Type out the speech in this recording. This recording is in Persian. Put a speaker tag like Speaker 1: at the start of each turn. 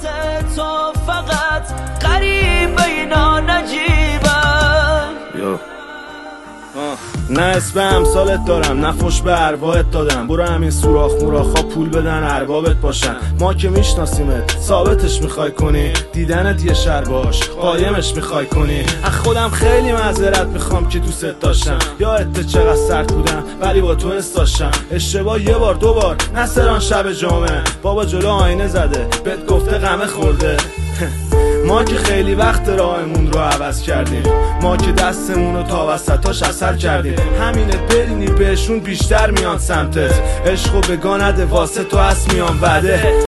Speaker 1: تو فقط غریب اینا نجیبم.
Speaker 2: نه اسم امثالت دارم، نه فش به ارواحت دادم. برو همین سوراخ موراخا پول بدن اربابت باشن. ما که میشناسیمت، ثابتش میخوای کنی، دیدنت یه شر باش قایمش میخوای کنی. از خودم خیلی معذرت میخوام که دوست داشتم، یادت چقدر سرد بودم ولی با تو حس داشتم. اشتباه یه بار دو بار نسران شب جامعه، بابا جلو آینه زده بهت گفته غمه خورده. ما که خیلی وقت راهمون رو عوض کردیم، ما که دستمون رو تا وسطاش اثر کردیم. همینه برینی بهشون بیشتر میان سمتت، عشق و بگا نده واسه تو هست میان وعده.